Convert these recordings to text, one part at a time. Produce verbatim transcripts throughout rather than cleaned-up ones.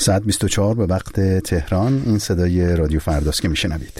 ساعت بیست و چهار به وقت تهران. این صدای رادیو فرداست که میشنوید.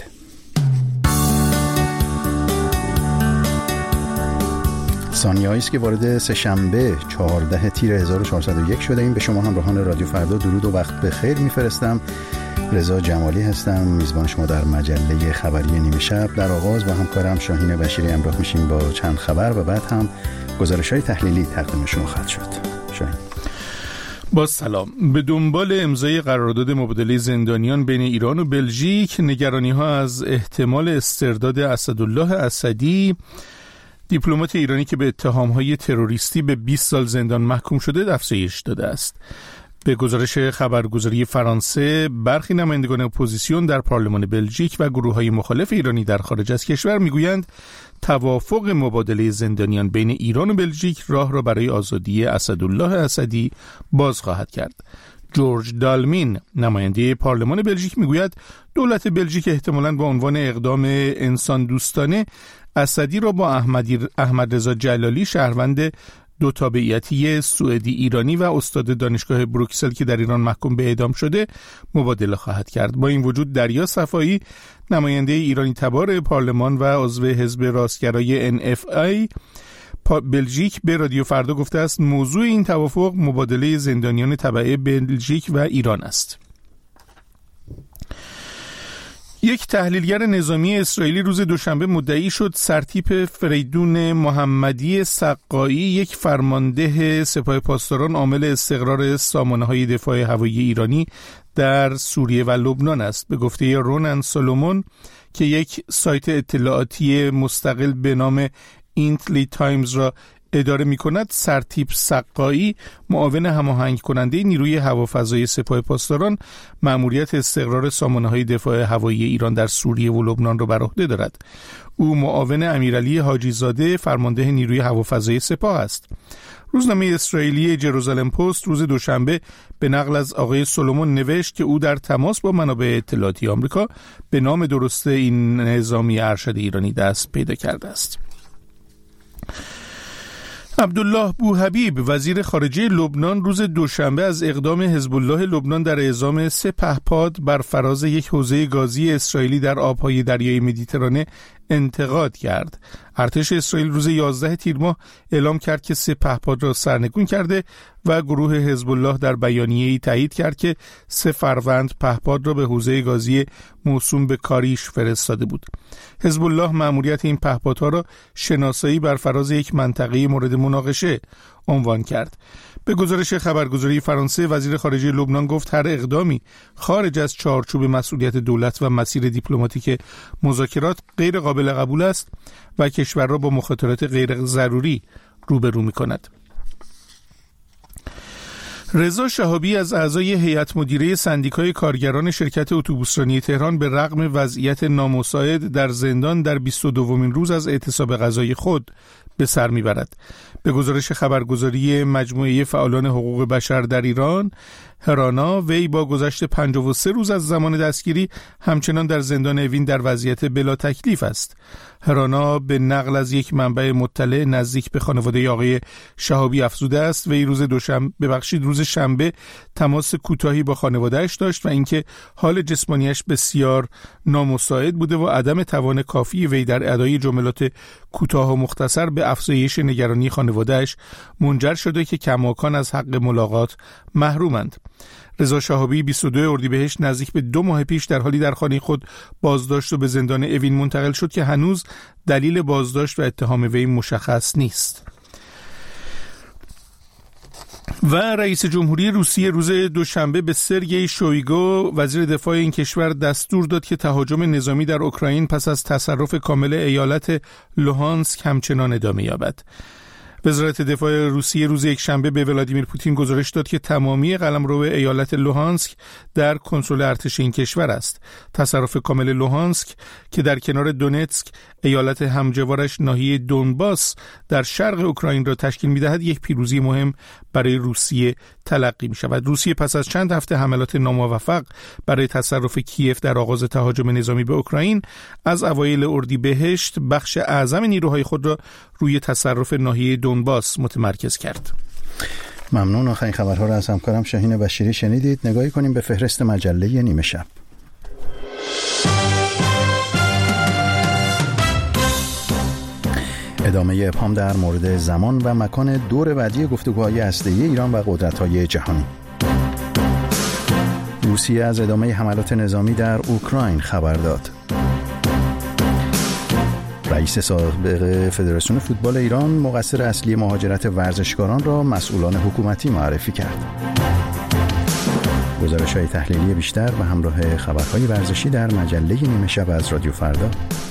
ثانیه‌ای است که وارد سه‌شنبه چهاردهم تیر هزار و چهارصد و یک شده ایم. به شما همراهان رادیو فردا درود و وقت بخیر میفرستم. رضا جمالی هستم، میزبان شما در مجله خبری نیمه شب. در آغاز با همکارم شاهین بشیری همراه میشیم با چند خبر و بعد هم گزارش‌های تحلیلی تقدیم شما خواهد شد. شاهین. با سلام. به دنبال امضای قرارداد مبادله زندانیان بین ایران و بلژیک، نگرانی‌ها از احتمال استرداد اسدالله اسدی، دیپلمات ایرانی که به اتهام‌های تروریستی به بیست سال زندان محکوم شده، افزایش داده است. به گزارش خبرگزاری فرانسه، برخی نمایندگان اپوزیسیون در پارلمان بلژیک و گروه‌های مخالف ایرانی در خارج از کشور میگویند توافق مبادله زندانیان بین ایران و بلژیک راه را برای آزادی اسدالله اسدی باز خواهد کرد. جورج دالمین، نماینده پارلمان بلژیک، میگوید دولت بلژیک احتمالاً با عنوان اقدام انسان دوستانه اسدی را با احمد رضا جلالی، شهروند دو تابعیتی سوئدی ایرانی و استاد دانشگاه بروکسل که در ایران محکوم به اعدام شده، مبادله خواهد کرد. با این وجود دریا صفایی، نماینده ایرانی تبار پارلمان و عضو حزب راستگرای ان اف آی بلژیک، به رادیو فردا گفته است موضوع این توافق مبادله زندانیان تبع بلژیک و ایران است. یک تحلیلگر نظامی اسرائیلی روز دوشنبه مدعی شد سرتیپ فریدون محمدی سقایی، یک فرمانده سپاه پاسداران، عامل استقرار سامانه‌های دفاع هوایی ایرانی در سوریه و لبنان است. به گفته رونن سولومون که یک سایت اطلاعاتی مستقل به نام اینتلی تایمز را اداره می کند، سرتیپ سقایی معاون هماهنگ کننده نیروی هوافضای سپاه پاسداران مأموریت استقرار سامانه‌های دفاع هوایی ایران در سوریه و لبنان را بر عهده دارد. او معاون امیرعلی حاجی زاده، فرمانده نیروی هوافضای سپاه است. روزنامه اسرائیلی جروزالم پست روز دوشنبه به نقل از آقای سولومون نوشت که او در تماس با منابع اطلاعاتی آمریکا به نام درست این نظامی ارشد ایرانی دست پیدا کرده است. عبدالله بوحبیب، وزیر خارجه لبنان، روز دوشنبه از اقدام حزب الله لبنان در اعزام سه پهپاد بر فراز یک حوزه گازی اسرائیلی در آبهای دریای مدیترانه انتقاد کرد. ارتش اسرائیل روز یازده تیر ماه اعلام کرد که سه پهپاد را سرنگون کرده و گروه حزب الله در بیانیه‌ای تایید کرد که سه فروند پهپاد را به حوزه گازی موسوم به کاریش فرستاده بود. حزب الله مأموریت این پهپادها را شناسایی بر فراز یک منطقه مورد مناقشه عنوان کرد. به گزارش خبرگزاری فرانسه، وزیر خارجه لبنان گفت هر اقدامی خارج از چارچوب مسئولیت دولت و مسیر دیپلماتیک مذاکرات غیر قابل قبول است و کشور را با مخاطرات غیر ضروری روبرو می‌کند. رضا شهابی از اعضای هیئت مدیره سندیکای کارگران شرکت اتوبوسرانی تهران به رغم وضعیت نامساعد در زندان در بیست و دومین روز از اعتصاب غذای خود به سر میبرد. به گزارش خبرگزاری مجموعه فعالان حقوق بشر در ایران، هرانا، وی با گذشت پنجاه و سه روز از زمان دستگیری همچنان در زندان اوین در وضعیت بلا تکلیف است. هرانا به نقل از یک منبع مطلع نزدیک به خانواده آقای شهابی افزوده است وی روز دوشنبه ببخشید روز شنبه تماس کوتاهی با خانواده‌اش داشت و اینکه حال جسمانیش بسیار نامساعد بوده و عدم توان کافی وی در ادای جملات کوتاه و مختصر به افزایش نگرانی خانواده‌اش منجر شده که کماکان از حق ملاقات محرومند. رضا شهابی بیست و دوم اردیبهشت نزدیک به دو ماه پیش در حالی در خانه خود بازداشت و به زندان اوین منتقل شد که هنوز دلیل بازداشت و اتهام وی مشخص نیست. و رئیس جمهوری روسیه روز دوشنبه به سرگئی شویگو، وزیر دفاع این کشور، دستور داد که تهاجم نظامی در اوکراین پس از تصرف کامل ایالت لوهانسک همچنان ادامه یابد. وزارت دفاع روسیه روز یکشنبه به ولادیمیر پوتین گزارش داد که تمامی قلمرو ایالت لوهانسک در کنترل ارتش این کشور است. تصرف کامل لوهانسک که در کنار دونتسک، ایالت همجوارش ناحیه دونباس در شرق اوکراین را تشکیل می‌دهد، یک پیروزی مهم برای روسیه تلقی می‌شود. روسیه پس از چند هفته حملات ناموفق برای تصرف کیف در آغاز تهاجم نظامی به اوکراین، از اوایل اردیبهشت بخش اعظم نیروهای خود را روی تصرف ناحیه دونباس متمرکز کرد. ممنون. آخرین خبرها را از همکارم شاهین بشیری شنیدید. نگاهی کنیم به فهرست مجله نیمه شب. ادامه ابهام در مورد زمان و مکان دور بعدی گفتگوهای هسته‌ای ایران و قدرت‌های جهانی. روسیه از ادامه حملات نظامی در اوکراین خبر داد. رئیس سابق فدراسیون فوتبال ایران مقصر اصلی مهاجرت ورزشکاران را مسئولان حکومتی معرفی کرد. گزارش‌های تحلیلی بیشتر و همراه خبرهای ورزشی در مجله نیمه شب از رادیو فردا.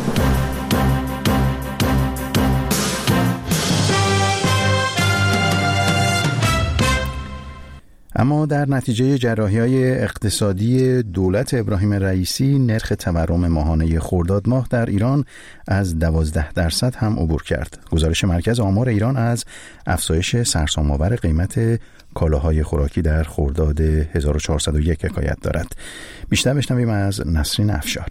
اما در نتیجه جراحی‌های اقتصادی دولت ابراهیم رئیسی، نرخ تورم ماهانه خرداد ماه در ایران از دوازده درصد هم عبور کرد. گزارش مرکز آمار ایران از افزایش سرسام‌آور قیمت کالاهای خوراکی در خرداد هزار و چهارصد و یک حکایت دارد. بیشتر بشنویم از نسرین افشار.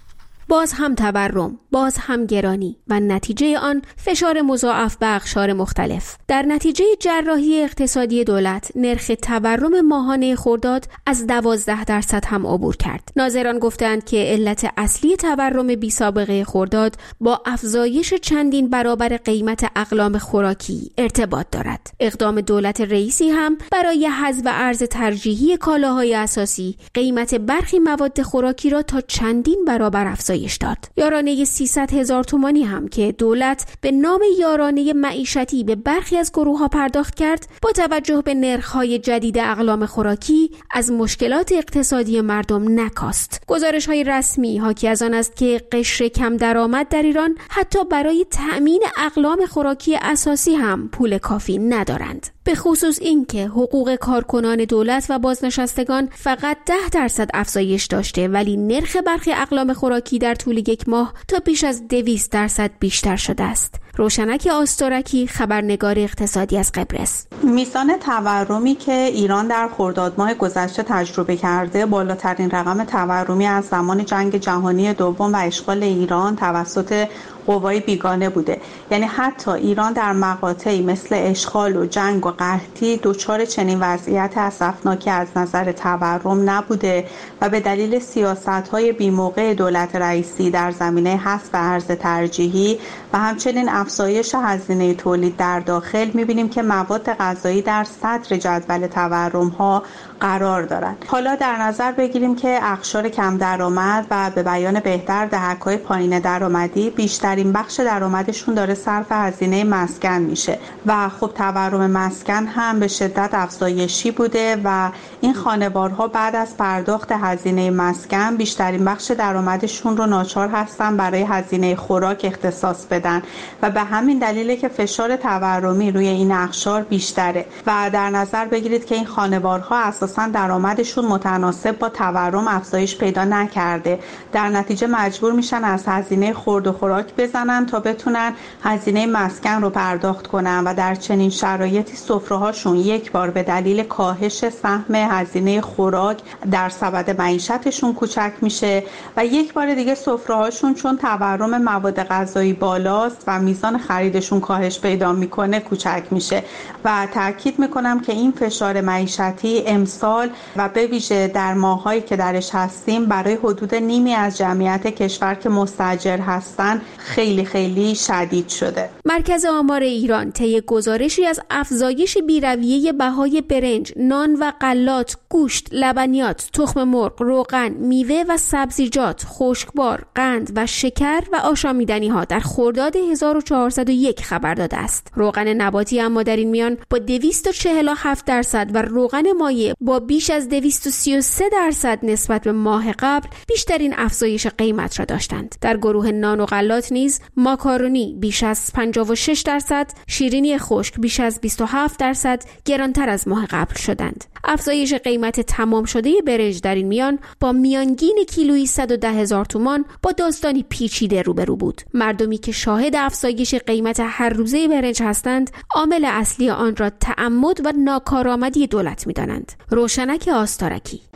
باز هم تورم، باز هم گرانی و نتیجه آن فشار مضاعف به اقشار مختلف. در نتیجه جراحی اقتصادی دولت، نرخ تورم ماهانه خرداد از دوازده درصد هم عبور کرد. ناظران گفتند که علت اصلی تورم بی سابقه خرداد با افزایش چندین برابر قیمت اقلام خوراکی ارتباط دارد. اقدام دولت رئیسی هم برای حذف ارز ترجیحی کالاهای اساسی، قیمت برخی مواد خوراکی را تا چندین برابر افزایش داد. یارانه سیصد هزار تومانی هم که دولت به نام یارانه معیشتی به برخی از گروه‌ها پرداخت کرد، با توجه به نرخ‌های جدید اقلام خوراکی از مشکلات اقتصادی مردم نکاست. گزارش‌های رسمی حاکی از آن است که قشر کم درآمد در ایران حتی برای تأمین اقلام خوراکی اساسی هم پول کافی ندارند. به خصوص این که حقوق کارکنان دولت و بازنشستگان فقط ده درصد افزایش داشته، ولی نرخ برخی اقلام خوراکی در طول یک ماه تا بیش از دویست درصد بیشتر شده است. روشنک آستارکی، خبرنگار اقتصادی از قبرس: میزان تورمی که ایران در خرداد ماه گذشته تجربه کرده، بالاترین رقم تورمی از زمان جنگ جهانی دوم و اشغال ایران توسط قوای بیگانه بوده. یعنی حتی ایران در مقاطعی مثل اشغال و جنگ و قحطی دچار چنین وضعیت اسفناکی از نظر تورم نبوده و به دلیل سیاست‌های بی‌موقع دولت رئیسی در زمینه حذف ارز ترجیحی و همچنین افزایش هزینه تولید در داخل می‌بینیم که مواد غذایی در صدر جدول تورم‌ها قرار دارند. حالا در نظر بگیریم که اقشار کم درآمد و به بیان بهتر دهک‌های پایین درآمدی بیشترین بخش درآمدشون داره صرف هزینه مسکن میشه و خب تورم مسکن هم به شدت افزایشی بوده و این خانوارها بعد از پرداخت هزینه مسکن بیشترین بخش درآمدشون رو ناچار هستن برای هزینه خوراک اختصاص بدن و به همین دلیله که فشار تورمی روی این اقشار بیشتره و در نظر بگیرید که این خانوارها اساساً درآمدشون متناسب با تورم افزایش پیدا نکرده، در نتیجه مجبور میشن از هزینه خورد و خوراک بزنن تا بتونن هزینه مسکن رو پرداخت کنن و در چنین شرایطی سفره‌هاشون یک بار به دلیل کاهش سهم هزینه خوراک در سبد معیشتشون کوچک میشه و یک بار دیگه سفره‌هاشون چون تورم مواد غذایی بالاست و میزان خریدشون کاهش پیدا میکنه کوچک میشه و تاکید میکنم که این فشار معیشتی امسال و به ویژه در ماهایی که درش هستیم برای حدود نیمی از جمعیت کشور که مستاجر هستن خیلی خیلی شدید شده. مرکز آمار ایران طی گزارشی از افزایش بی‌رویه بهای برنج، نان و غلات، گوشت، لبنیات، تخم مرغ، روغن، میوه و سبزیجات، خشکبار، قند و شکر و آشامیدنی‌ها در خرداد هزار و چهارصد و یک خبر داده است. روغن نباتی اما در این میان با دویست و چهل و هفت درصد و روغن مایع با بیش از دویست و سی و سه درصد نسبت به ماه قبل بیشترین افزایش قیمت را داشتند. در گروه نان و غلات نیز ماکارونی بیش از پنجاه و شش درصد، شیرینی خشک بیش از بیست و هفت درصد گرانتر از ماه قبل شدند. افزایش قیمت تمام شده برنج در این میان با میانگین کیلویی صد و ده هزار تومان با داستانی پیچیده روبرو بود. مردمی که شاهد افزایش قیمت هر روزه برنج هستند، عامل اصلی آن را تعمد و ناکارآمدی دولت می‌دانند. روشنک آستارکی: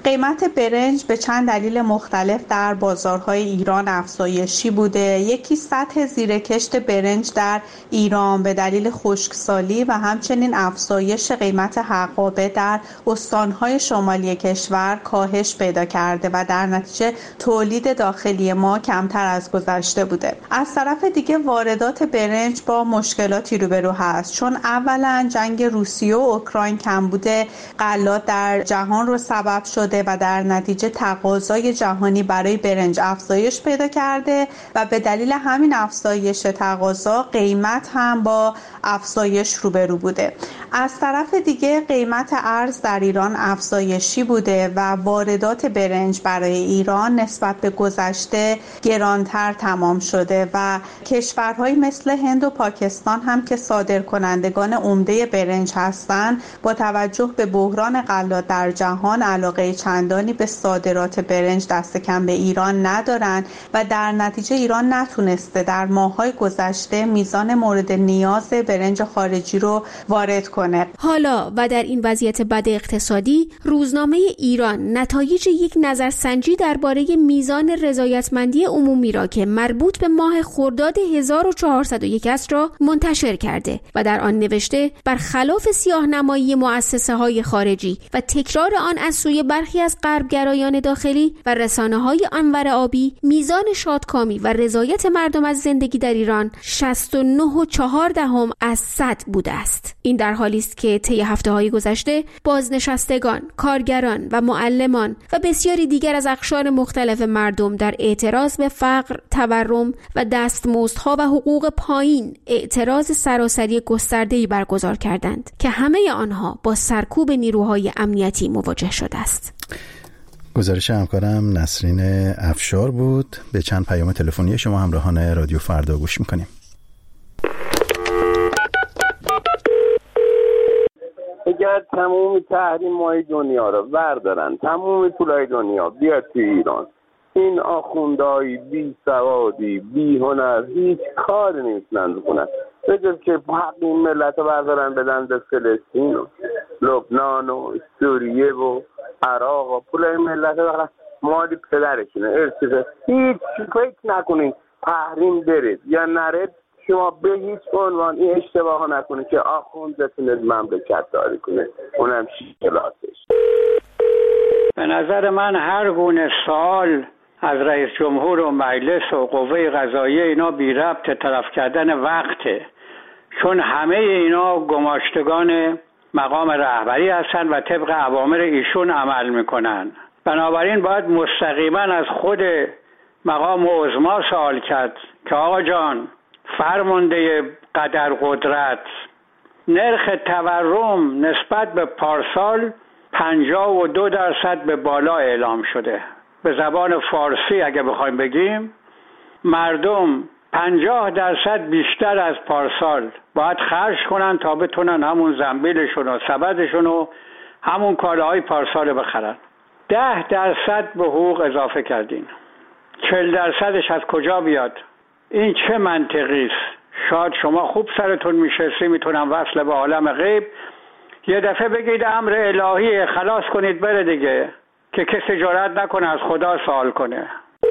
قیمت برنج به چند دلیل مختلف در بازارهای ایران افزایشی بوده. یکی سطح زیرکشت برنج در ایران به دلیل خشکسالی و همچنین افزایش قیمت حقابه در استانهای شمالی کشور کاهش پیدا کرده و در نتیجه تولید داخلی ما کمتر از گذشته بوده. از طرف دیگه واردات برنج با مشکلاتی روبرو هست، چون اولا جنگ روسیه و اوکراین کمبود غلات در جهان رو سبب شده و در نتیجه تقاضای جهانی برای برنج افزایش پیدا کرده و به دلیل همین افزایش تقاضا قیمت هم با افزایش روبرو بوده. از طرف دیگه قیمت ارز در ایران افزایشی بوده و واردات برنج برای ایران نسبت به گذشته گرانتر تمام شده و کشورهای مثل هند و پاکستان هم که صادرکنندگان عمده برنج هستند با توجه به بحران غلات در جهان علاقه چندانی به صادرات برنج دست کم به ایران ندارند و در نتیجه ایران نتونسته در ماه‌های گذشته میزان مورد نیاز برنج خارجی رو وارد کنه. حالا و در این وضعیت بد اقتصادی، روزنامه ایران نتایج یک نظرسنجی درباره میزان رضایتمندی عمومی را که مربوط به ماه خرداد هزار و چهارصد و یک است را منتشر کرده و در آن نوشته برخلاف سیاه‌نمایی مؤسسه‌های خارجی و تکرار آن از سوی برخی از غربگرایان داخلی و رسانه‌های انور آبی، میزان شادکامی و رضایت مردم از زندگی در ایران شصت و نه و چهار دهم از صد بوده است. این در حالی است که طی هفته‌های گذشته بازنشستگان، کارگران و معلمان و بسیاری دیگر از اقشار مختلف مردم در اعتراض به فقر، تورم و دستمزدها و حقوق پایین اعتراض سراسری گسترده‌ای برگزار کردند که همه آنها با سرکوب نیروهای امنیتی مواجه شده است. گزارش همکارم نسرین افشار بود. به چند پیام تلفنی شما همراهان رادیو فردا گوش میکنیم. اگر تموم تحریم های دنیا رو بردارن، تموم پولای دنیا بیاد تو ایران، این آخوندهای بی سوادی، بی هنر هیچ کاری نمیتونن بکنن به جز که حق این ملت رو بردارن بدن به فلسطین و لبنان و سوریه و عراق و پولای ملت رو مالی پدرشونه ارسیده. هیچ فکر نکنین تحریم برید یا نرید، شما به هیچ عنوان این اشتباه ها نکنید که آخوند بتونه مملکت داری کنه، اونم شکلاتش. به نظر من هر گونه سوال از رئیس جمهور و مجلس و قوه قضاییه اینا بی ربط طرف کردن وقته، چون همه اینا گماشتگان مقام رهبری هستن و طبق اوامر ایشون عمل میکنن. بنابراین باید مستقیما از خود مقام عظما سوال کرد که آقا جان، فرمانده قدر قدرت، نرخ تورم نسبت به پارسال پنجاه و دو درصد به بالا اعلام شده. به زبان فارسی اگه بخوایم بگیم، مردم پنجاه درصد بیشتر از پارسال باید خرج کنن تا بتونن همون زنبیلشون و سبدشون و همون کالاهای پارسال بخرن. ده درصد به حقوق اضافه کردین. چهل درصدش از کجا بیاد؟ این چه منطقی است؟ شاید شما خوب سرتون میشستی، میتونم وصل به عالم غیب، یه دفعه بگید امر الهی، خلاص کنید بره دیگه، که کسی جرئت نکنه از خدا سوال کنه.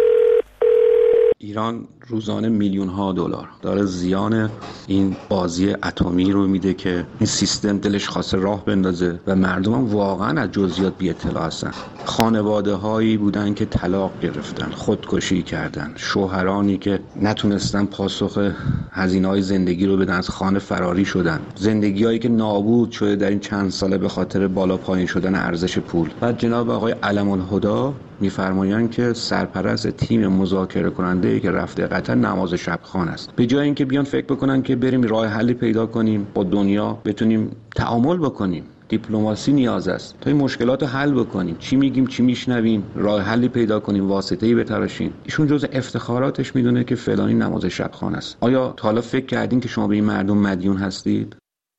ایران روزانه میلیون ها دلار داره زیان این بازی اتمی رو میده که این سیستم دلش خواسته راه بندازه و مردم هم واقعا از جزئیات بی اطلاع هستن. خانواده هایی بودن که طلاق گرفتن، خودکشی کردن، شوهرانی که نتونستن پاسخ هزینه های زندگی رو بدن، از خانه فراری شدن، زندگی هایی که نابود شده در این چند ساله به خاطر بالا پایین شدن ارزش پول. بعد جناب آقای علم الهدی میفرمایند که سرپرست تیم مذاکره کننده که رفته قطر نماز شب خوان است. به جای اینکه بیان فکر بکنن که بریم راه حلی پیدا کنیم، با دنیا بتونیم تعامل بکنیم، دیپلماسی نیاز است تا این مشکلات رو حل بکنیم، چی میگیم چی میشنویم، راه حلی پیدا کنیم، واسطه‌ای بتراشیم. ایشون جز افتخاراتش میدونه که فلانی نماز شب خوان است. آیا تا حالا فکر کردین که شما به این مردم مدیون هستید؟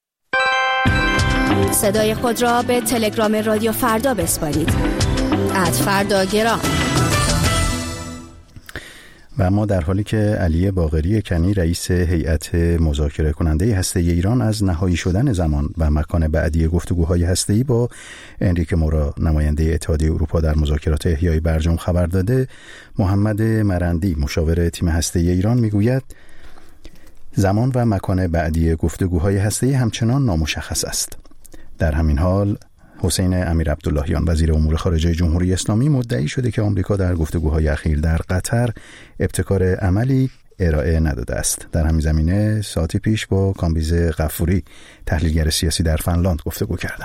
صدای خود را به تلگرام رادیو فردا بسپارید. ات فردا گرام. و اما در حالی که علی باقری کنی رئیس هیئت مذاکره کننده هسته‌ای ایران از نهایی شدن زمان و مکان بعدی گفتگوهای هسته‌ای با انریکه مورا نماینده اتحادیه اروپا در مذاکرات احیای برجام خبر داده، محمد مرندی مشاور تیم هسته‌ای ایران میگوید زمان و مکان بعدی گفتگوهای هسته‌ای همچنان نامشخص است. در همین حال حسین امیر عبداللهیان وزیر امور خارجه جمهوری اسلامی مدعی شده که آمریکا در گفتگوهای اخیر در قطر ابتکار عملی ارائه نداده است. در همین زمینه ساعتی پیش با کامبیز غفوری تحلیلگر سیاسی در فنلاند گفتگو کردم.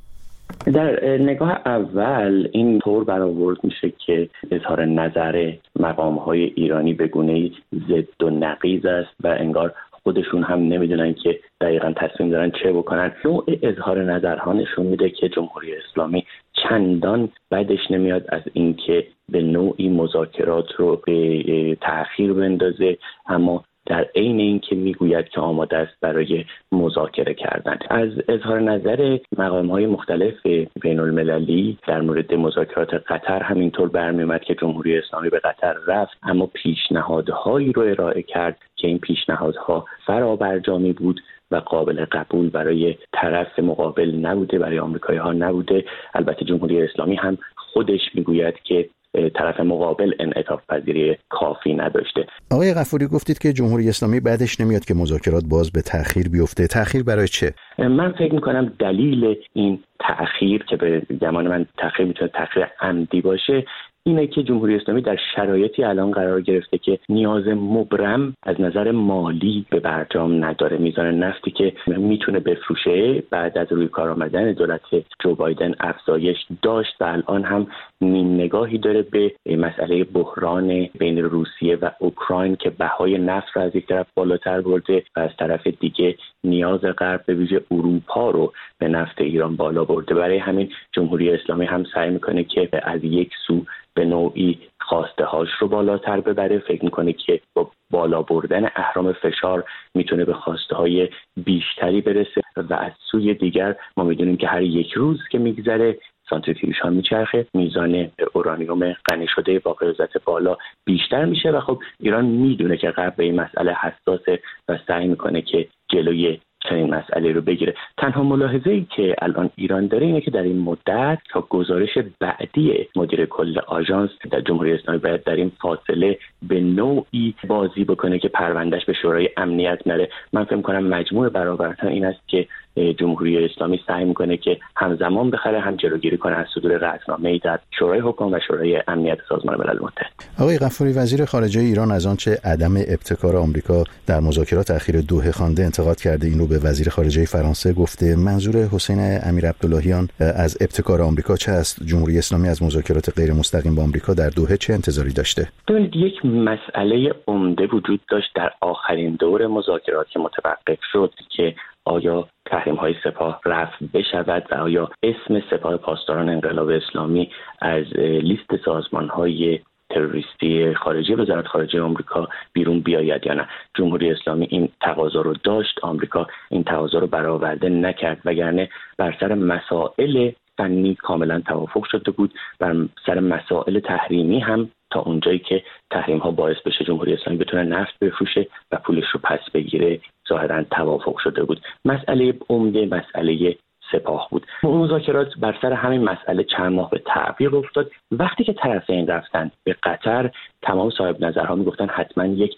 در نگاه اول این طور برآورد میشه که اظهار نظر مقام‌های ایرانی به گونه‌ای ضد و نقیض است و انگار خودشون هم نمیدونن که دقیقاً تصمیم دارن چه بکنن. نوع اظهار نظرها نشون میده که جمهوری اسلامی چندان بدش نمیاد از اینکه به نوعی مذاکرات رو به تأخیر بندازه، اما در عین اینکه میگوید که آماده است برای مذاکره کردن. از اظهار نظر مقام‌های مختلف بین المللی در مورد مذاکرات قطر همینطور برمی اومد که جمهوری اسلامی به قطر رفت اما پیشنهادهایی رو ارائه کرد که این پیشنهادها فرابرجامی بود و قابل قبول برای طرف مقابل نبوده، برای آمریکایی‌ها نبوده. البته جمهوری اسلامی هم خودش میگوید که طرف مقابل انعطاف پذیری کافی نداشته. آقای غفوری گفتید که جمهوری اسلامی بعدش نمیاد که مذاکرات باز به تأخیر بیفته. تأخیر برای چه؟ من فکر میکنم دلیل این تأخیر که به گمان من تأخیر میتونه تأخیر عمدی باشه اینه که جمهوری اسلامی در شرایطی الان قرار گرفته که نیاز مبرم از نظر مالی به برجام نداره. میزان نفتی که میتونه بفروشه بعد از روی کار آمدن دولت جو بایدن افزایش داشت و الان هم نیم نگاهی داره به مسئله بحران بین روسیه و اوکراین که بهای نفت را از یک طرف بالاتر برده و از طرف دیگه نیاز غرب به ویژه اروپا رو به نفت ایران بالا برده. برای همین جمهوری اسلامی هم سعی میکنه که از یک سو به نوعی خواسته هاش رو بالاتر ببره. فکر میکنه که با بالا بردن اهرم فشار میتونه به خواسته های بیشتری برسه و از سوی دیگر ما میدونیم که هر یک روز که میگذره سانتریفیوژ ها میچرخه، میزان اورانیوم غنی شده با غلظت بالا بیشتر میشه و خب ایران میدونه که غرب به این مسئله حساسه و سعی میکنه که جلوی چنین مسئله رو بگیره. تنها ملاحظه‌ای که الان ایران داره اینه که در این مدت تا گزارش بعدی مدیر کل آژانس در جمهوری اسلامی باید در این فاصله به نوعی بازی بکنه که پروندهش به شورای امنیت نره. من فکر می‌کنم مجموع برآوردها این است که جمهوری اسلامی سعی میکنه که همزمان بخره هم جلوگیری کنه از صدور قطعنامه‌ای در شورای حکام و شورای امنیت سازمان ملل متحد. آقای غفوری وزیر خارجه ایران از آنچه عدم ابتکار آمریکا در مذاکرات اخیر دوحه خوانده انتقاد کرده، این رو به وزیر خارجه فرانسه گفته. منظور حسین امیر عبداللهیان از ابتکار آمریکا چه است؟ جمهوری اسلامی از مذاکرات غیر مستقیم با آمریکا در دوحه چه انتظاری داشته؟ ببینید یک مسئله عمده وجود داشت در آخرین دور مذاکرات که متوقف شد که آیا تحریم‌های سپاه رفع بشود و آیا اسم سپاه پاسداران انقلاب اسلامی از لیست سازمان‌های تروریستی خارجی وزارت خارجه آمریکا بیرون بیاید یا نه. جمهوری اسلامی این تقاضا رو داشت، آمریکا این تقاضا رو برآورده نکرد، وگرنه بر سر مسائل فنی کاملا توافق شده بود. بر سر مسائل تحریمی هم تا اونجایی که تحریم ها باعث بشه جمهوری اسلامی بتونه نفت بفروشه و پولش رو پس بگیره ظاهرا توافق شده بود. مسئله عمده مسئله سپاه بود. مذاکرات بر سر همین مسئله چند ماه به تعویق افتاد. وقتی که طرفین رفتن به قطر، تمام صاحب نظرها میگفتن حتما یک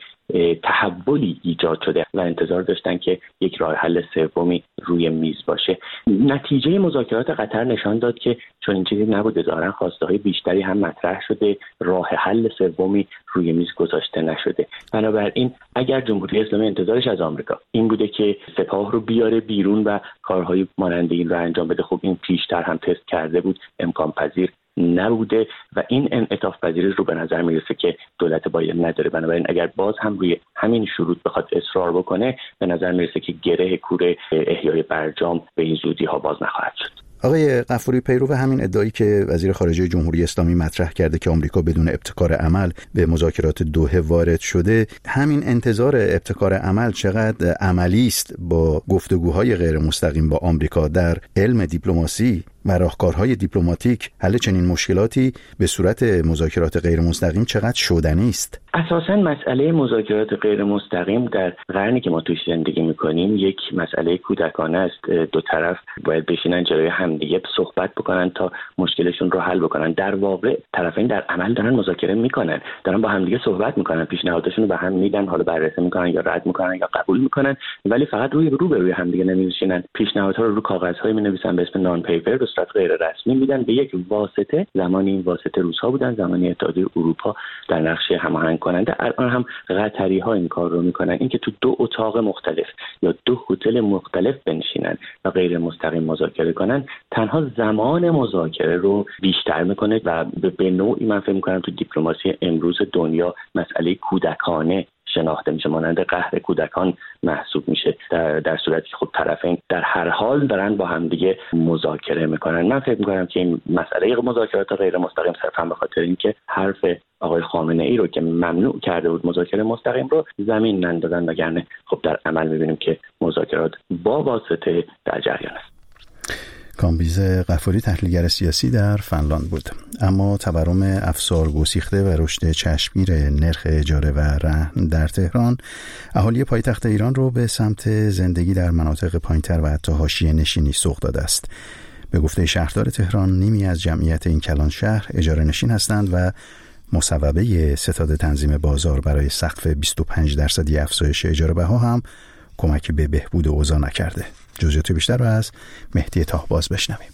تحولی ایجاد شده و انتظار داشتن که یک راه حل سومی روی میز باشه. نتیجه مذاکرات قطر نشان داد که چون این چیزی نبوده، ظاهرا خواسته های بیشتری هم مطرح شده، راه حل سومی روی میز گذاشته نشده. بنابراین اگر جمهوری اسلامی انتظارش از آمریکا این بوده که سپاه رو بیاره بیرون و کارهای مانند این رو انجام بده، خب این پیشتر هم تست کرده بود، امکان پذیر نبوده و این انعطاف پذیری رو به نظر میرسه که دولت بایدن نداره. بنابراین اگر باز هم روی همین شروط بخواد اصرار بکنه، به نظر میرسه که گره کور احیای برجام به این زودی ها باز نخواهد شد. آقای غفوری، پیرو همین ادعایی که وزیر خارجه جمهوری اسلامی مطرح کرده که آمریکا بدون ابتکار عمل به مذاکرات دوحه وارد شده، همین انتظار ابتکار عمل چقدر عملی است با گفتگوهای غیر مستقیم با آمریکا؟ در علم دیپلماسی و راهکارهای دیپلماتیک حل چنین مشکلاتی به صورت مذاکرات غیر مستقیم چقدر شدنی است؟ اساساً مسئله مذاکرات غیر مستقیم در قرنی که ما توش زندگی می‌کنیم یک مسئله کودکانه است. دو طرف باید بشینن جلوی همدیگه صحبت بکنن تا مشکلشون رو حل بکنن. در واقع طرفین در عمل دارن مذاکره میکنن، دارن با همدیگه صحبت میکنن، پیشنهاداتشون رو به هم میدن، حالا بررسی میکنن یا رد میکنن یا قبول میکنن، ولی فقط روی رو به روی همدیگه نمیشینن. پیشنهادها رو رو کاغذهای مینویسن به اسم نان پیپر، به صورت غیر رسمی میدن به یک واسطه. زمانی این واسطه روس‌ها بودن، زمانی اتحادیه اروپا در نقش هماهنگ کننده. الان هم قطری‌ها این کار رو میکنن، اینکه تو دو اتاق مختلف یا دو هتل مختلف بنشینن و غیر مستقیم مذاکره کنن، تنها زمان مذاکره رو بیشتر میکنه و به نوعی من فکر میکنم تو دیپلماسی امروز دنیا مسئله کودکانه شناخته میشه، مانند قهر کودکان محسوب میشه، در, در صورتی که خب طرفین در هر حال دارن با هم دیگه مذاکره میکنن. من فکر میکنم که این مسئله مذاکرات غیر مستقیم صرفا به خاطر اینکه حرف آقای خامنه ای رو که ممنوع کرده بود مذاکره مستقیم رو زمین نندازن، وگرنه خب در عمل میبینیم که مذاکرات با واسطه در جریان است. کامبیز غفاری تحلیلگر سیاسی در فنلاند بود. اما تورم افسار گسیخته و رشد چشمگیر نرخ اجاره و رهن در تهران اهالی پایتخت ایران رو به سمت زندگی در مناطق پایین‌تر و حتی حاشیه نشینی سوق داده است. به گفته شهردار تهران، نیمی از جمعیت این کلان شهر اجاره نشین هستند و مصوبه ستاد تنظیم بازار برای سقف بیست و پنج درصدی افزایش اجاره بها هم کمکی به بهبود اوضاع نکرده. جزئیات بیشتر رو از مهدی تاهباز بشنویم.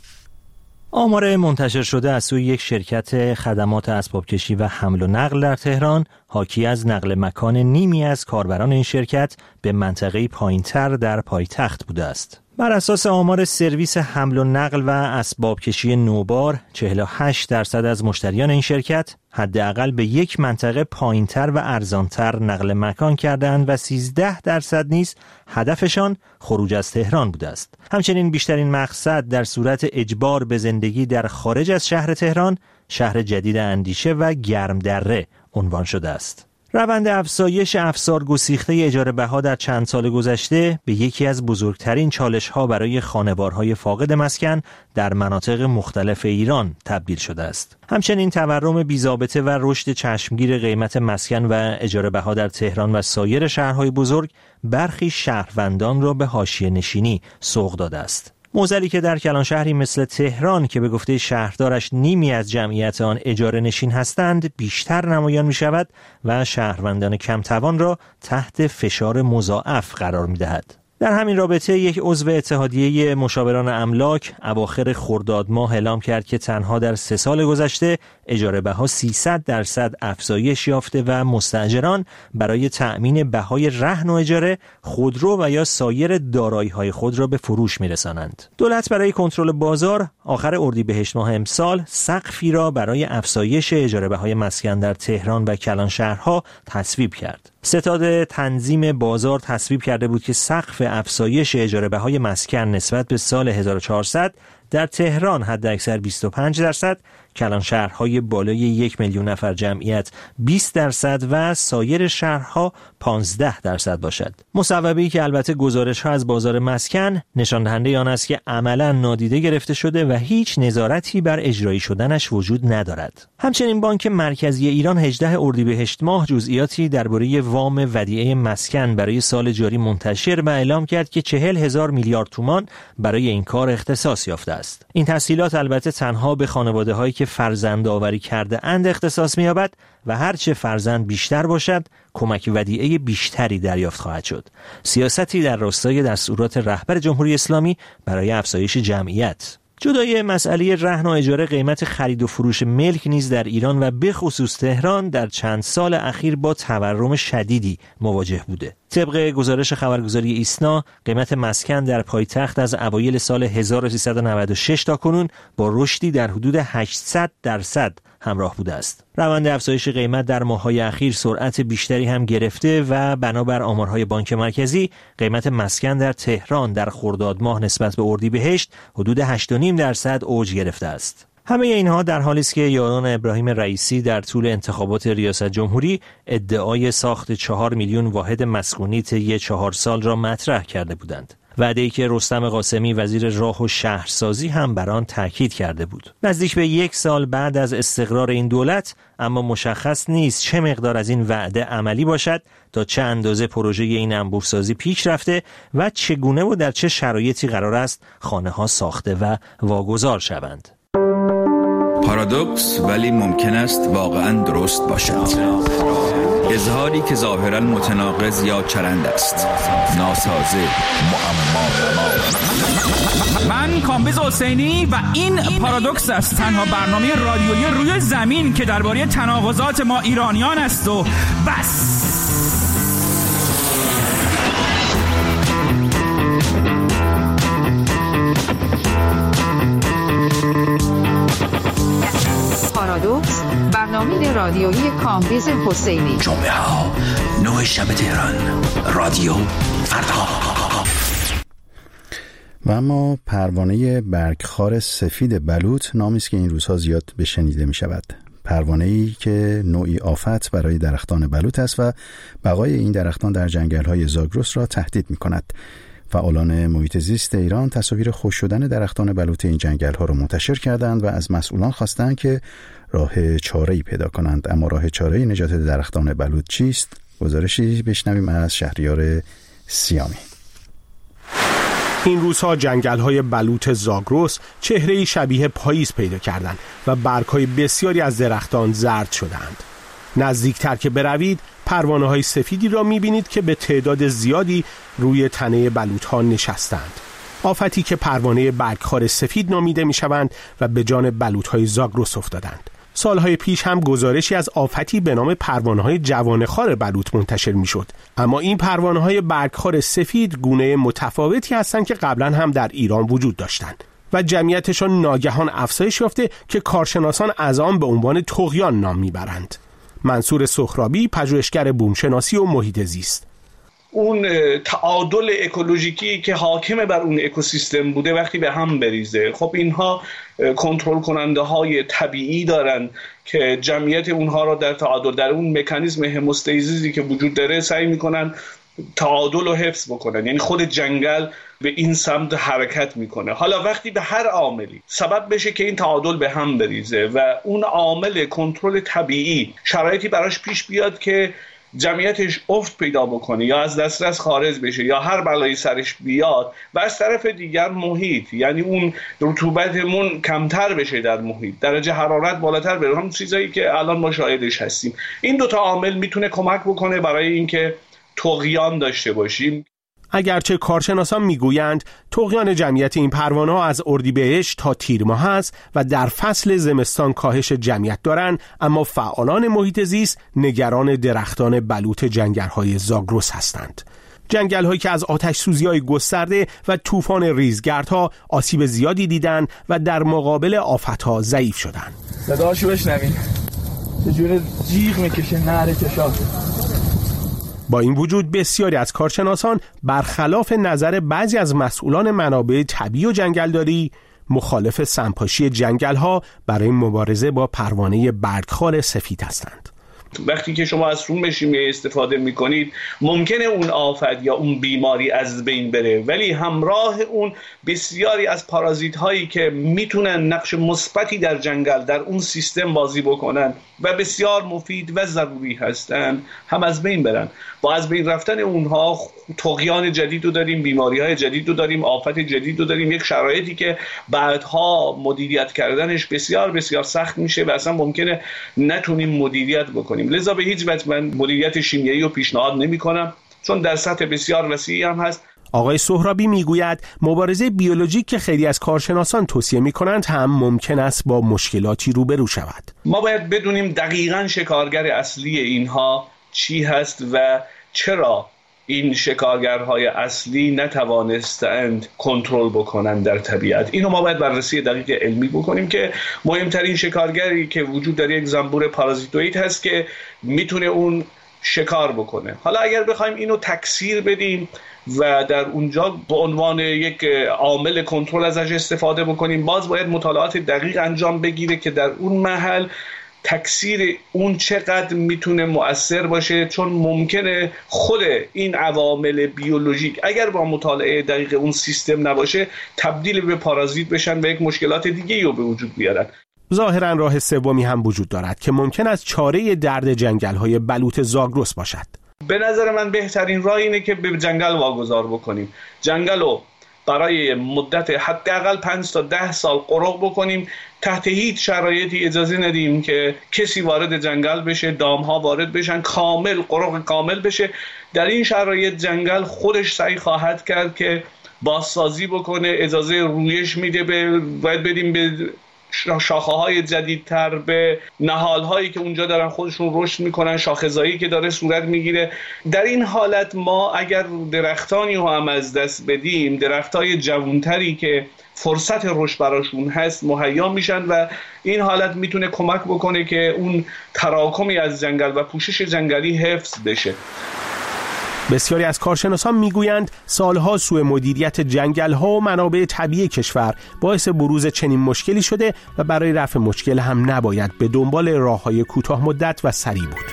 آمار منتشر شده از سوی یک شرکت خدمات اسبابکشی و حمل و نقل در تهران حاکی از نقل مکان نیمی از کاربران این شرکت به منطقه پایین‌تر در پایتخت بوده است. بر اساس آمار سرویس حمل و نقل و اسبابکشی نوبار، چهل و هشت درصد از مشتریان این شرکت حداقل به یک منطقه پایین‌تر و ارزان‌تر نقل مکان کردند و سیزده درصد نیز هدفشان خروج از تهران بوده است. همچنین بیشترین مقصد در صورت اجبار به زندگی در خارج از شهر تهران، شهر جدید اندیشه و گرمدره عنوان شده است. روند افزایش افسار گسیخته اجاره بها در چند سال گذشته به یکی از بزرگترین چالش‌ها برای خانوارهای فاقد مسکن در مناطق مختلف ایران تبدیل شده است. همچنین تورم بی‌ضابطه و رشد چشمگیر قیمت مسکن و اجاره بها در تهران و سایر شهرهای بزرگ برخی شهروندان را به حاشیه نشینی سوق داده است. معضلی که در کلان شهری مثل تهران که به گفته شهردارش نیمی از جمعیت آن اجاره نشین هستند بیشتر نمایان می شود و شهروندان کم توان را تحت فشار مضاعف قرار می دهد. در همین رابطه یک عضو اتحادیه مشاوران املاک اواخر خرداد ماه اعلام کرد که تنها در سه سال گذشته اجاره بها سیصد درصد افزایش یافته و مستاجران برای تأمین بهای رهن و اجاره خودرو و یا سایر دارایی‌های خود را به فروش می‌رسانند. دولت برای کنترل بازار آخر اردیبهشت ماه امسال سقفی را برای افزایش اجاره بهای مسکن در تهران و کلان شهرها تصویب کرد. ستاد تنظیم بازار تصویب کرده بود که سقف افزایش اجاره بهای مسکن نسبت به سال هزار و چهارصد در تهران حداکثر بیست و پنج درصد، کلان شهرهای بالای یک میلیون نفر جمعیت بیست درصد و سایر شهرها پانزده درصد باشد. مصوبه‌ای که البته گزارش‌ها از بازار مسکن نشان دهنده آن است که عملاً نادیده گرفته شده و هیچ نظارتی بر اجرایی شدنش وجود ندارد. همچنین بانک مرکزی ایران هجدهم اردیبهشت ماه جزئیاتی درباره وام ودیعه مسکن برای سال جاری منتشر و اعلام کرد که چهل هزار میلیارد تومان برای این کار اختصاص یافته است. این تسهیلات البته تنها به خانواده‌هایی که فرزند آوری کرده اند اختصاص می‌یابد و هرچه فرزند بیشتر باشد کمک ودیعه بیشتری دریافت خواهد شد. سیاستی در راستای دستورات رهبر جمهوری اسلامی برای افزایش جمعیت. جدای مسئله رهن و اجاره، قیمت خرید و فروش ملک نیز در ایران و به خصوص تهران در چند سال اخیر با تورم شدیدی مواجه بوده. طبق گزارش خبرگزاری ایسنا، قیمت مسکن در پایتخت از اوایل سال هزار و سیصد و نود و شش تا کنون با رشدی در حدود هشتصد درصد همراه بوده است. روند افزایش قیمت در ماه‌های اخیر سرعت بیشتری هم گرفته و بنابر آمارهای بانک مرکزی قیمت مسکن در تهران در خرداد ماه نسبت به اردیبهشت حدود هشت و نیم درصد اوج گرفته است. همه اینها در حالی است که یاران ابراهیم رئیسی در طول انتخابات ریاست جمهوری ادعای ساخت چهار میلیون واحد مسکونی طی چهار سال را مطرح کرده بودند وعده‌ای که رستم قاسمی وزیر راه و شهرسازی هم بر آن تاکید کرده بود. نزدیک به یک سال بعد از استقرار این دولت اما مشخص نیست چه مقدار از این وعده عملی باشد، تا چه اندازه پروژه این انبوه‌سازی پیش رفته و چگونه و در چه شرایطی قرار است خانه‌ها ساخته و واگذار شوند. پارادوکس ولی ممکن است واقعاً درست باشد. اظهاری که ظاهراً متناقض یا چرند است، ناسازه، معما. من کامبیز حسینی و این پارادوکس است، تنها برنامه رادیویی روی زمین که درباره تناقضات ما ایرانیان است و بس. پارادوکس، برنامه رادیویی کامبیز حسینی. جمعه ها نه شب تهران، رادیو فردا. و اما پروانه برگخوار سفید بلوط نامی است که این روزها زیاد بشنیده می شود. پروانه‌ای که نوعی آفت برای درختان بلوط است و بقای این درختان در جنگل‌های زاگرس را تهدید می کند. فعالان محیط زیست ایران تصاویر خشک شدن درختان بلوط این جنگل‌ها را منتشر کردند و از مسئولان خواستند که راه چاره‌ای پیدا کنند. اما راه چاره‌ای نجات درختان بلوط چیست؟ گزارشی بشنویم از شهریار سیامی. این روزها جنگل‌های بلوط زاگرس چهره‌ای شبیه پاییز پیدا کردند و برگ‌های بسیاری از درختان زرد شدند. نزدیکتر که بروید پروانه‌های سفیدی را می‌بینید که به تعداد زیادی روی تنه بلوط‌ها نشستند. آفتی که پروانه برگخوار سفید نامیده می‌شوند و به جان بلوط‌های زاگرس افتادند. سالهای پیش هم گزارشی از آفتی به نام پروانه‌های جوانه‌خوار بلوط منتشر می‌شد، اما این پروانه‌های برگخوار سفید گونه متفاوتی هستند که قبلا هم در ایران وجود داشتند و جمعیتشان ناگهان افزایش یافته که کارشناسان از آن به عنوان طغیان نام می‌برند. منصور سهرابی، پژوهشگر بومشناسی و محیط زیست: اون تعادل اکولوژیکی که حاکم بر اون اکوسیستم بوده وقتی به هم بریزه، خب اینها کنترل کننده های طبیعی دارن که جمعیت اونها را در تعادل، در اون مکانیزم هموستیزیسی که وجود داره سعی میکنن تعادل رو حفظ بکنن. یعنی خود جنگل به این سمت حرکت میکنه. حالا وقتی به هر عاملی سبب بشه که این تعادل به هم بریزه و اون عامل کنترل طبیعی شرایطی براش پیش بیاد که جمعیتش افت پیدا بکنه یا از دسترس خارج بشه یا هر بلایی سرش بیاد، و از طرف دیگر محیط، یعنی اون رطوبتمون کمتر بشه در محیط، درجه حرارت بالاتر بره، هم چیزایی که الان ما شاهدش هستیم. این دوتا عامل میتونه کمک بکنه برای اینکه طغیان داشته باشیم. اگرچه کارشناسان میگویند طغیان جمعیت این پروانه‌ها از اردیبهشت تا تیر ماه است و در فصل زمستان کاهش جمعیت دارند، اما فعالان محیط زیست نگران درختان بلوط جنگل‌های زاگرس هستند. جنگل‌هایی که از آتش سوزی‌های گسترده و طوفان ریزگردها آسیب زیادی دیدند و در مقابل آفت‌ها ضعیف شدند. صداشو بشنوین، چجوری جیغ میکشه نهر کشاف. با این وجود بسیاری از کارشناسان برخلاف نظر بعضی از مسئولان منابع طبیعی و جنگلداری مخالف سمپاشی جنگل‌ها برای مبارزه با پروانه برگخوار سفید هستند. وقتی که شما از فروم شیمیایی استفاده میکنید ممکنه اون آفت یا اون بیماری از بین بره، ولی همراه اون بسیاری از پارازیت هایی که میتونن نقش مثبتی در جنگل در اون سیستم بازی بکنن و بسیار مفید و ضروری هستن هم از بین برن. با از بین رفتن اونها طغیان جدید رو داریم، بیماری های جدید رو داریم، آفت جدید رو داریم، یک شرایطی که بعدها مدیریت کردنش بسیار بسیار سخت میشه و اصلا ممکنه نتونیم مدیریت بکنیم. لذا به هیچ وجه من مدیریت شیمیایی رو پیشنهاد نمی کنم، چون در سطح بسیار وسیعی هم هست. آقای سهرابی میگوید مبارزه بیولوژیک که خیلی از کارشناسان توصیه می کنند هم ممکن است با مشکلاتی روبرو شود. ما باید بدونیم دقیقاً شکارگر اصلی اینها چی هست و چرا این شکارگرهای اصلی نتوانستند کنترل بکنن در طبیعت. اینو ما باید بررسی دقیق علمی بکنیم که مهمترین شکارگری که وجود داره یک زنبور پارازیتوئید هست که میتونه اون شکار بکنه. حالا اگر بخوایم اینو تکثیر بدیم و در اونجا به عنوان یک عامل کنترل ازش استفاده بکنیم، باز باید مطالعات دقیق انجام بگیره که در اون محل تکثیر اون چقدر میتونه مؤثر باشه، چون ممکنه خود این عوامل بیولوژیک اگر با مطالعه دقیق اون سیستم نباشه تبدیل به پارازیت بشن و یک مشکلات دیگه رو به وجود بیارن. ظاهراً راه سومی هم وجود دارد که ممکن است چاره درد جنگل‌های بلوط زاگرس باشد. به نظر من بهترین راه اینه که به جنگل واگذار بکنیم. جنگل رو برای مدت حداقل پنج تا ده سال قرق بکنیم، تحت هیچ شرایطی اجازه ندیم که کسی وارد جنگل بشه، دامها وارد بشن، کامل قرق کامل بشه. در این شرایط جنگل خودش سعی خواهد کرد که بازسازی بکنه، اجازه رویش میده، به باید بدیم به شاخه های جدیدتر، به نهال هایی که اونجا دارن خودشون رشد میکنن، شاخه‌زایی که داره صورت میگیره. در این حالت ما اگر درختانی رو هم از دست بدیم، درختای جوانتری که فرصت رشد براشون هست مهیا میشن و این حالت میتونه کمک بکنه که اون تراکمی از جنگل و پوشش جنگلی حفظ بشه. بسیاری از کارشناسان میگویند سالها سوء مدیریت جنگل‌ها و منابع طبیعی کشور باعث بروز چنین مشکلی شده و برای رفع مشکل هم نباید به دنبال راه‌های کوتاه مدت و سریع بود.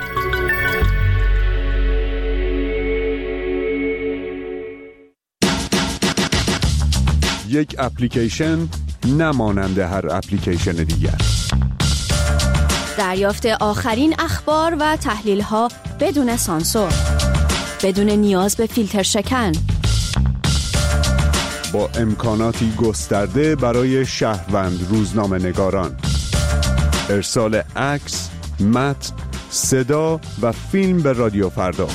یک اپلیکیشن نمانند هر اپلیکیشن دیگر. دریافت آخرین اخبار و تحلیل‌ها بدون سانسور، بدون نیاز به فیلتر شکن، با امکاناتی گسترده برای شهروند روزنامه نگاران، ارسال عکس، متن، صدا و فیلم به رادیو فردا.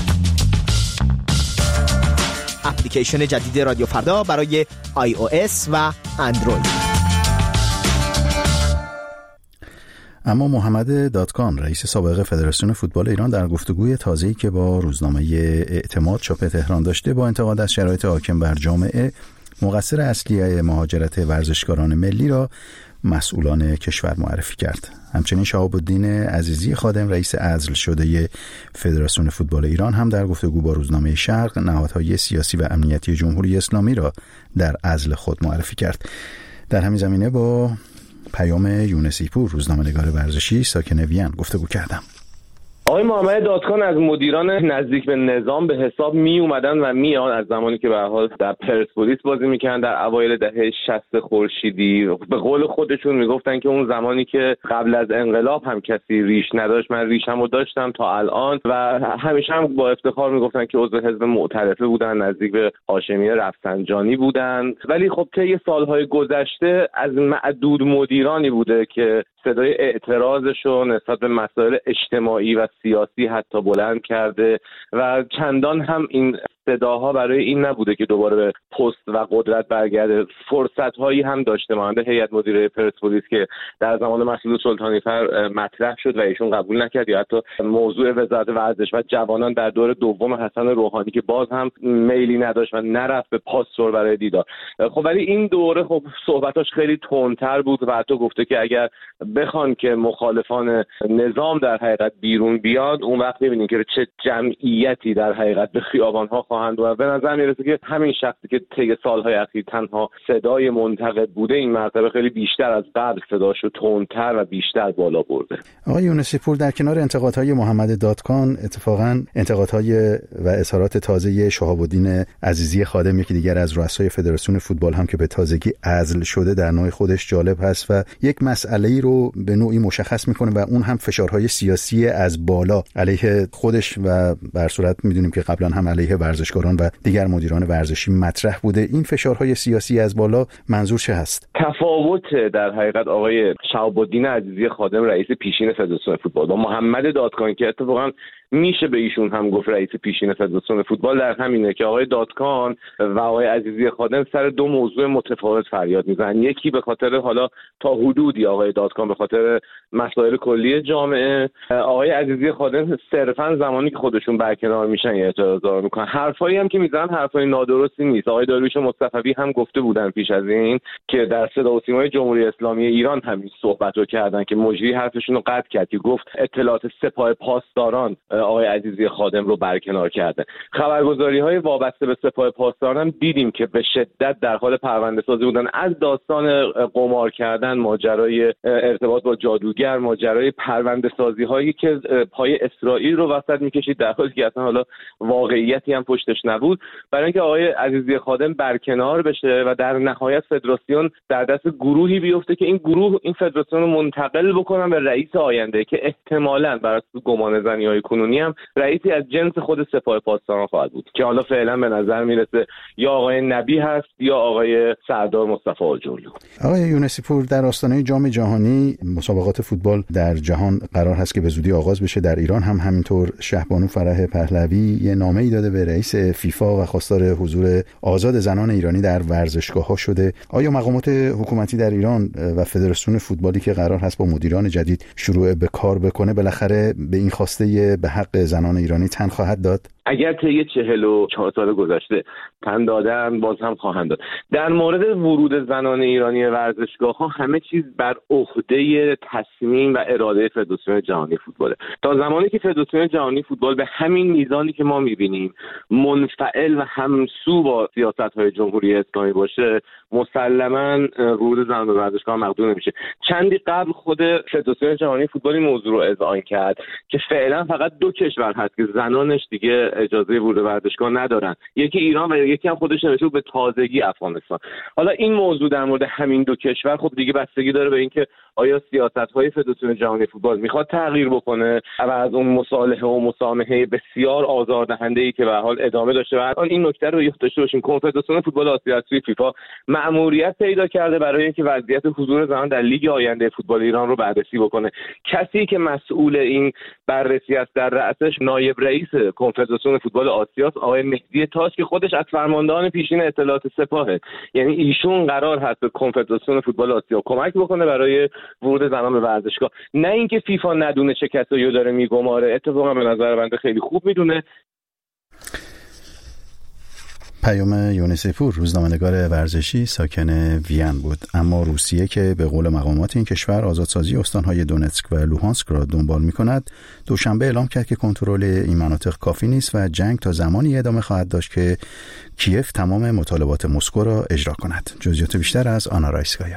اپلیکیشن جدید رادیو فردا برای آی او اس و اندروید. اما محمد دادکان رئیس سابق فدراسیون فوتبال ایران در گفتگوی تازه‌ای که با روزنامه اعتماد چاپ تهران داشته با انتقاد از شرایط حاکم بر جامعه، مقصر اصلی مهاجرت ورزشکاران ملی را مسئولان کشور معرفی کرد. همچنین شهاب الدین عزیزی خادم رئیس عزل شده فدراسیون فوتبال ایران هم در گفتگو با روزنامه شرق نهادهای سیاسی و امنیتی جمهوری اسلامی را در عزل خود معرفی کرد. در همین زمینه با پیام یونسی پور روزنامه‌نگار ورزشی ساکن وین گفتگو کردم. آقای محمد دادکان از مدیران نزدیک به نظام به حساب می اومدن و میان از زمانی که به هر حال در پرسپولیس بازی میکردن در اوایل دهه شصت خورشیدی. به قول خودشون میگفتن که اون زمانی که قبل از انقلاب هم کسی ریش نداشت، من ریشمو داشتم تا الان، و همیشه هم با افتخار میگفتن که عضو حزب معترفه بودن، نزدیک به هاشمیه رفسنجانی بودن. ولی خب طی سالهای گذشته از معدود مدیرانی بوده که صدای اعتراضشون نسبت به مسائل اجتماعی و سیاسی حتی بلند کرده و چندان هم این صداها برای این نبوده که دوباره به پست و قدرت برگرده. فرصت‌هایی هم داشته، مانند هیئت مدیره پرسپولیس که در زمان مسعود سلطانی‌فر مطرح شد و ایشون قبول نکرد، یا حتی موضوع وزارت ورزش و جوانان در دور دوم حسن روحانی که باز هم میلی نداشت و نرفت به پاستور برای دیدار. خب ولی این دوره خب صحبتاش خیلی تندتر بود و حتی گفته که اگر بخوان که مخالفان نظام در حقیقت بیرون بیاد، اون وقت ببینید که چه جمعیتی در حقیقت به خیابان‌ها خواهند و به نظر میرسه که همین شخصی که طی سالهای اخیر تنها صدای منتقد بوده، این مرتبه خیلی بیشتر از قبل صداشو تندتر و بیشتر بالا برده. آقای یونسی پور، در کنار انتقادهای محمد دادکان، اتفاقا انتقادهای و اظهارات تازه شهاب الدین عزیزی خادم، یکی دیگر از رؤسای فدراسیون فوتبال هم که به تازگی عزل شده، در نوع خودش جالب هست و یک مسئله‌ای رو به نوعی مشخص میکنه و اون هم فشارهای سیاسی از بالا علیه خودش و بر صورت میدونیم که قبلا هم علیه ورزشکاران و دیگر مدیران ورزشی مطرح بوده. این فشارهای سیاسی از بالا منظور چه هست؟ تفاوت در حقیقت آقای شهاب الدین عزیزی خادم رئیس پیشین فدراسیون فوتبال با محمد دادکان که اتفاقا میشه به ایشون هم گفت رئیس پیشین فدراسیون فوتبال، در همینه که آقای دادکان و آقای عزیزی خادم سر دو موضوع متفاوت فریاد میزنن. یکی به خاطر حالا تا حدودی آقای دادکان به خاطر مسائل کلی جامعه، آقای عزیزی خادم صرفا زمانی که خودشون برکنار میشن اعتراضا میکنن. حرفایی هم که میزنن حرفای نادرستی نیست. آقای داریوش مصطفی هم گفته بودن پیش از این که در صدا و سیمای جمهوری اسلامی ایران همین صحبت رو کردن که مجری حرفشون رو قطع کرد که گفت اطلاعات سپاه پاسداران آقای عزیزی خادم رو برکنار کرده. خبرگزاری‌های وابسته به سپاه پاسداران هم دیدیم که به شدت در حال پرونده سازی بودن، از داستان قمار کردن، ماجرای ارتباط با جادوگر، ماجرای پرونده سازی هایی که پای اسرائیل رو وسط میکشید در حالی که اصلا حالا واقعیتی هم پشتش نبود، برای اینکه آقای عزیزی خادم برکنار بشه و در نهایت فدراسیون در دست گروهی بیفته که این گروه این فدراسیون رو منتقل بکنن به رئیس آینده که احتمالاً بر اساس گمان زنی‌های کنونی هم رئیسی از جنس خود سپاه پاسداران خواهد بود که حالا فعلا به نظر میرسه یا آقای نبی هست یا آقای سردار مصطفی آجرلو. آقای یونسی پور، در آستانه جام جهانی مسابقات فوتبال در جهان قرار هست که به زودی آغاز بشه. در ایران هم همینطور شهبانو فرح پهلوی یه نامه‌ای داده به رئیس فیفا و خواستار حضور آزاد زنان ایرانی در ورزشگاه‌ها شده. آیا مقامات حکومتی در ایران و فدراسیون فوتبالی که قرار هست با مدیران جدید شروع به کار بکنه بالاخره به این خواسته به حق زنان ایرانی تن خواهد داد؟ اگر طی چهل و چهار سال گذشته تن دادن، باز هم خواهند داد. در مورد ورود زنان ایرانی ورزشگاه ها همه چیز بر عهده تصمیم و اراده فدراسیون جهانی فوتباله. تا زمانی که فدراسیون جهانی فوتبال به همین میزانی که ما میبینیم منفعل و همسو با سیاست‌های جمهوری اسلامی باشه، مسلماً ورود زنان به ورزشگاه مقدور نمیشه. چندی قبل خود فدراسیون جهانی فوتبال این موضوع رو اذعان کرد که فعلا فقط دو کشور هست که زنانش دیگه اجازه ورود ورزشگاه ندارن، یکی ایران و یکی هم خودش نوشته به تازگی افغانستان. حالا این موضوع در مورد همین دو کشور خب دیگه بستگی داره به اینکه آیا سیاست‌های فدراسیون جهانی فوتبال میخواد تغییر بکنه و از اون مصالحه و مسامحه بسیار آزاردهنده‌ای که به هر حال ادامه داشته. و الان این نکته رو یاد داشته باشیم، کنفدراسیون فوتبال آسیایی فیفا مأموریت پیدا کرده برای اینکه وضعیت حضور زنان در لیگ آینده فوتبال ایران رو بررسی بکنه. کسی که مسئول این بررسی است در رأسش نایب رئیس کنفدراسیون فوتبال آسیا آقای مهدی تاج که خودش از فرماندهان پیشین اطلاعات سپاهه. یعنی ایشون قرار هست به کنفدراسیون فوتبال آسیا کمک بکنه برای ورود زنان به ورزشگاه، نه اینکه فیفا ندونه چه کسایی رو داره میگماره. اتفاقا به نظر بنده خیلی خوب میدونه. پیام یونسی پور، روزنامه‌نگار ورزشی ساکن وین بود. اما روسیه که به قول مقامات این کشور آزادسازی استان‌های دونتسک و لوهانسک را دنبال می‌کند، دوشنبه اعلام کرد که کنترل این مناطق کافی نیست و جنگ تا زمانی ادامه خواهد داشت که کیف تمام مطالبات مسکو را اجرا کند. جزئیات بیشتر از آنا رایسکایا.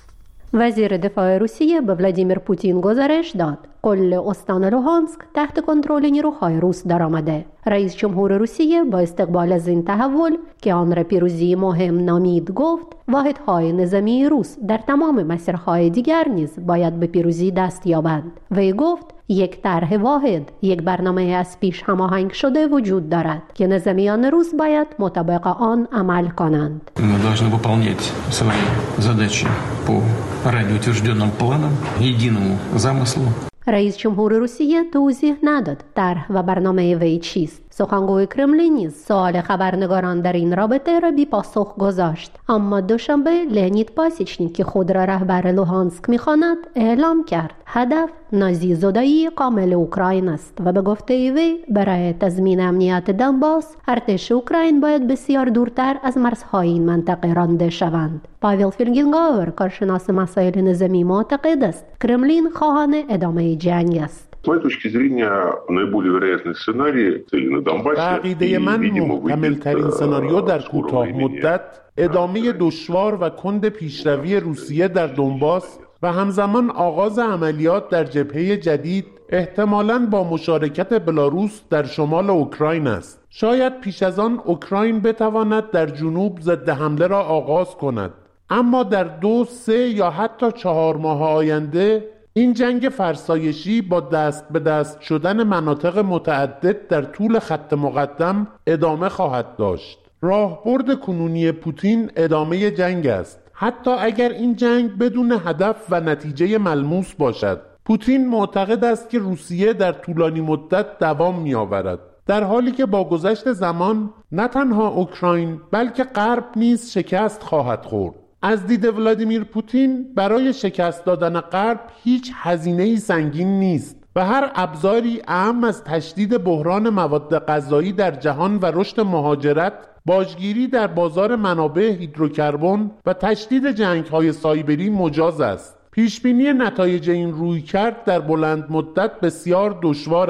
وزیر دفاع روسیه به ولادیمیر پوتین گزارش داد کل استان لوهانسک تحت کنترل نیروهای روس درآمده. رئیس جمهور روسیه با استقبال از این تحول که آن را پیروزی مهم نامید گفت واحدهای نظامی روس در تمام مسیرهای دیگر نیز باید به پیروزی دست یابند. وی گفت یک طرح واحد، یک برنامه از پیش هماهنگ شده وجود دارد که نظامیان روس باید مطابق آن عمل کنند. Мы должны выполнять свои задачи по ранее утвержденным планам, единому замыслу. رئیس جمهور روسیه توضیح نداد طرح و برنامه وی چیست. سخنگوی کرملین نیز سوال خبرنگاران در این رابطه را بی پاسخ گذاشت. اما دوشنبه لئونید پاسیچنیک که خود را رهبر لوهانسک می‌خواند اعلام کرد هدف نازی زدایی کامل اوکراین است و به گفته وی برای تضمین امنیت دونباس ارتش اوکراین باید بسیار دورتر از مرزهای این منطقه رانده شوند. پاول فیلگینگاور، کارشناس مسائل نظامی، معتقد است کرملین خواهان ادامه جنگ است. С моей точки зрения, наиболее вероятный сценарий цели на Донбассе. عقیده من محتمل‌ترین سناریو در کوتاه مدت ادامه دشوار و کند پیشروی روسیه در دونباس و همزمان آغاز عملیات در جبهه جدید احتمالاً با مشارکت بلاروس در شمال اوکراین است. شاید پیش از آن اوکراین بتواند در جنوب ضد حمله را آغاز کند. اما در دو، سه یا حتی چهار ماه آینده این جنگ فرسایشی با دست به دست شدن مناطق متعدد در طول خط مقدم ادامه خواهد داشت. راهبرد کنونی پوتین ادامه جنگ است، حتی اگر این جنگ بدون هدف و نتیجه ملموس باشد. پوتین معتقد است که روسیه در طولانی مدت دوام می‌آورد، در حالی که با گذشت زمان نه تنها اوکراین بلکه غرب نیز شکست خواهد خورد. از دید ولادیمیر پوتین برای شکست دادن غرب هیچ هزینه‌ای سنگین نیست و هر ابزاری اهم از تشدید بحران مواد غذایی در جهان و رشد مهاجرت، باجگیری در بازار منابع هیدروکربن و تشدید جنگ‌های سایبری مجاز است. پیشبینی نتایج این رویکرد در بلند مدت بسیار دشوار است.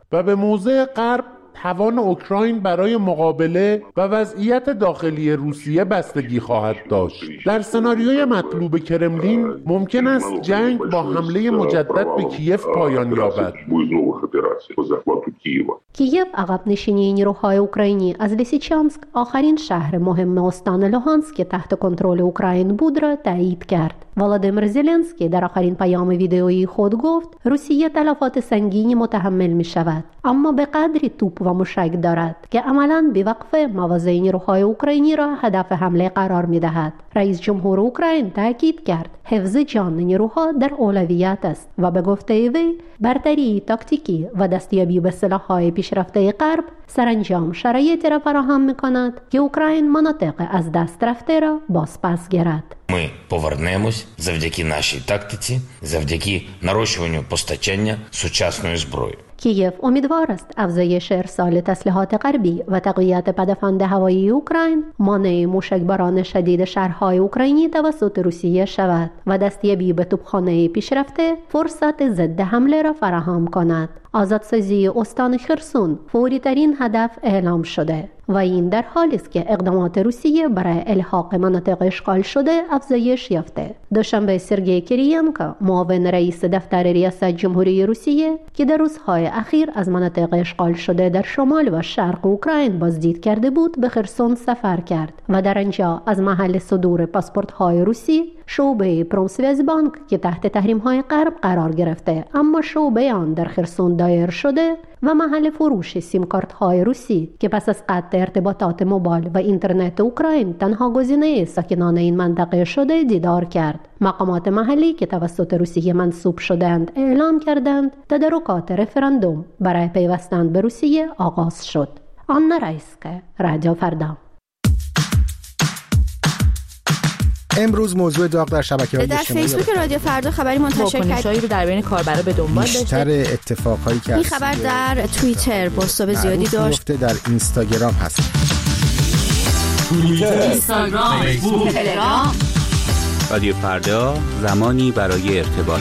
و به موضع غرب توان اوکراین برای مقابله و وضعیت داخلی روسیه بستگی خواهد داشت. در سناریوی مطلوب کرملین ممکن است جنگ با حمله مجدد به کیف پایان یابد. کیف عقب نشینی نیروهای اوکراینی از لیسیچانسک، آخرین شهر مهم استان لوهانسک که تحت کنترل اوکراین بود، را تایید کرد. ولادیمیر زلنسکی در آخرین پیام ویدئویی خود گفت روسیه تلفات سنگینی متحمل می شود، اما به قدری توپ و موشک دارد که عملاً بی‌وقفه مواضع نیروهای اوکراینی را هدف حمله قرار می دهد. رئیس جمهور اوکراین تاکید کرد حفظ جان نیروها در اولویت است و به گفته وی برتری تاکتیکی و دستیابی به سلاح‌های پیشرفته غرب سرانجام شرایطی را فراهم می‌کند که اوکراین مناطق از دست رفته را بازپس گیرد. Ми повернемось завдяки нашій тактиці, завдяки нарощуванню постачання сучасної зброї. کیف امیدوار است افزایش ارسال تسلیحات غربی و تقویت پدافند هوایی اوکراین مانع موشکباران شدید شهرهای اوکراینی توسط روسیه شود و دستیابی به توپخانه پیشرفته فرصت ضد حمله را فراهم کند. آزادسازی استان خرسون فوری ترین هدف اعلام شده و این در حالی است که اقدامات روسیه برای الحاق مناطق اشغال شده افزایش یافته. دوشنبه سرگئی کریینکو، معاون رئیس دفتر ریاست جمهوری روسیه که در روزهای اخیر از مناطق اشغال شده در شمال و شرق اوکراین بازدید کرده بود، به خرسون سفر کرد و در آنجا از محل صدور پاسپورت‌های روسی شعبه پرومسویازبانک که تحت تحریم‌های غرب قرار گرفته اما شعبه آن در خرسون دایر شده و محل فروش سیم کارت‌های روسی که پس از قطع ارتباطات موبایل و اینترنت اوکراین تنها گزینه ساکنان این منطقه شده دیدار کرد. مقامات محلی که توسط روسیه منصوب شدند اعلام کردند تدارکات رفراندوم برای پیوستن به روسیه آغاز شد. آنا رایسکه، رادیو فردا. امروز موضوع داغ در شبکه‌های در اجتماعی فیسبوک رادیو فردا خبری منتشر کرد رو در بین کاربرا به دنبال داشته. بیشتر اتفاقایی که این خبر در توییتر بازتاب زیادی داشت. در اینستاگرام هست. توییتر، اینستاگرام، فیسبوک، تلگرام. رادیو فردا، زمانی برای ارتباط.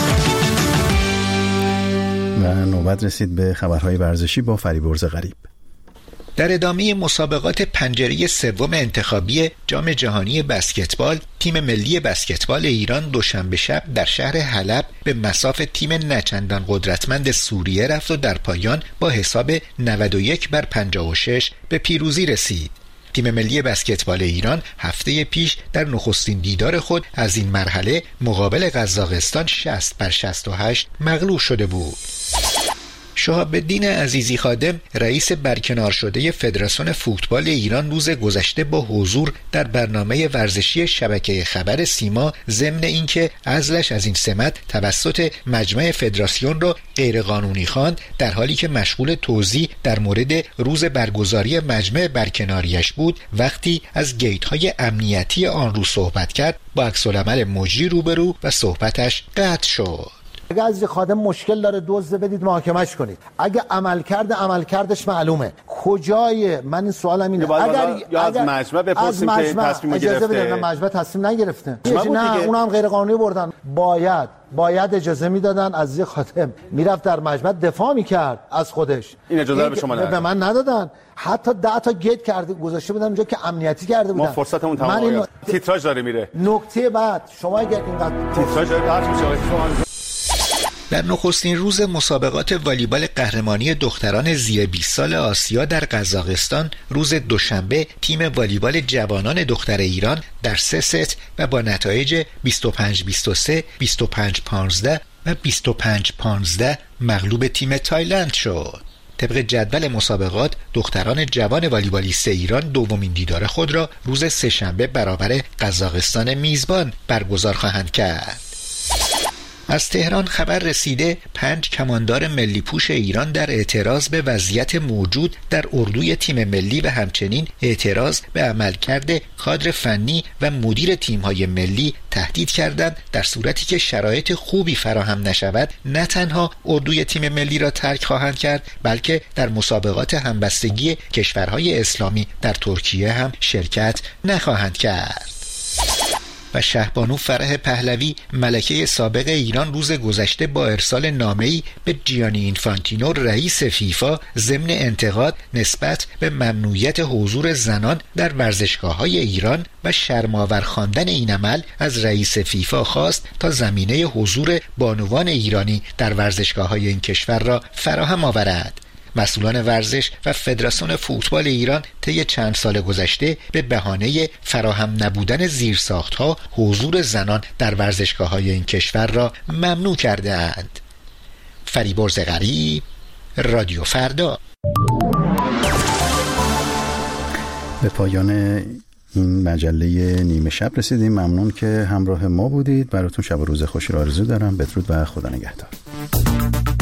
و نوبت رسید به خبرهای ورزشی با فریبرز غریب. در ادامه مسابقات پنجره سوم انتخابی جام جهانی بسکتبال، تیم ملی بسکتبال ایران دوشنبه شب در شهر حلب به مصاف تیم نچندان قدرتمند سوریه رفت و در پایان با حساب نود و یک بر پنجاه و شش به پیروزی رسید. تیم ملی بسکتبال ایران هفته پیش در نخستین دیدار خود از این مرحله مقابل قزاقستان شصت بر شصت و هشت مغلوب شده بود. شهاب الدین عزیزی خادم، رئیس برکنار شده فدراسیون فوتبال ایران، روز گذشته با حضور در برنامه ورزشی شبکه خبر سیما ضمن اینکه عزلش از این سمت توسط مجمع فدراسیون را غیرقانونی خواند، در حالی که مشغول توضیح در مورد روز برگزاری مجمع برکناریش بود، وقتی از گیت‌های امنیتی آن رو صحبت کرد، با عکس‌العمل مجری روبرو و صحبتش قطع شد. اگه از خادم مشکل داره دزد بدید محاکمش کنید. اگه عمل کرده عمل کردش معلومه. کجای من این سوالم اینه اگر یا از مجمع بپرسیم که تصمیم گرفته. اجازه بدید، مجمع تصمیم نگرفته. نه اونم غیر قانونی بردن. باید باید اجازه میدادن عزیز خادم میرفت در مجمع دفاع میکرد از خودش. این اجازه رو به شما ندادن. به من ندادن. حتی ده تا گیت کرده گذاشته بودن اونجا که امنیتی کرده بودن. ما فرصتمون تمام. این... تیتراژ داره میره. نکته بعد شما اگر اینقدر تیتراژ داره پخش میشه. در نخستین روز مسابقات والیبال قهرمانی دختران زیر بیست سال آسیا در قزاقستان، روز دوشنبه تیم والیبال جوانان دختر ایران در سه ست و با نتایج بیست و پنج بیست و سه، بیست و پنج پانزده و بیست و پنج پانزده مغلوب تیم تایلند شد. طبق جدول مسابقات، دختران جوان والیبالیست ایران دومین دیدار خود را روز سه‌شنبه برابر قزاقستان میزبان برگزار خواهند کرد. از تهران خبر رسیده پنج کماندار ملی پوش ایران در اعتراض به وضعیت موجود در اردوی تیم ملی و همچنین اعتراض به عملکرد کادر فنی و مدیر تیم‌های ملی تهدید کردند در صورتی که شرایط خوبی فراهم نشود نه تنها اردوی تیم ملی را ترک خواهند کرد، بلکه در مسابقات همبستگی کشورهای اسلامی در ترکیه هم شرکت نخواهند کرد. و شهبانو فرح پهلوی ملکه سابق ایران روز گذشته با ارسال نامه‌ای به جیانی اینفانتینو رئیس فیفا ضمن انتقاد نسبت به ممنوعیت حضور زنان در ورزشگاه‌های ایران و شرم‌آور خواندن این عمل از رئیس فیفا خواست تا زمینه حضور بانوان ایرانی در ورزشگاه‌های این کشور را فراهم آورد. مسئولان ورزش و فدراسیون فوتبال ایران طی چند سال گذشته به بهانه فراهم نبودن زیرساخت‌ها حضور زنان در ورزشگاه‌های این کشور را ممنوع کرده اند. فریبرز غریب، رادیو فردا. به پایان این مجله نیمه شب رسیدیم. ممنون که همراه ما بودید. براتون شب و روز خوشی را آرزو دارم. بدرود و خدا نگهدار.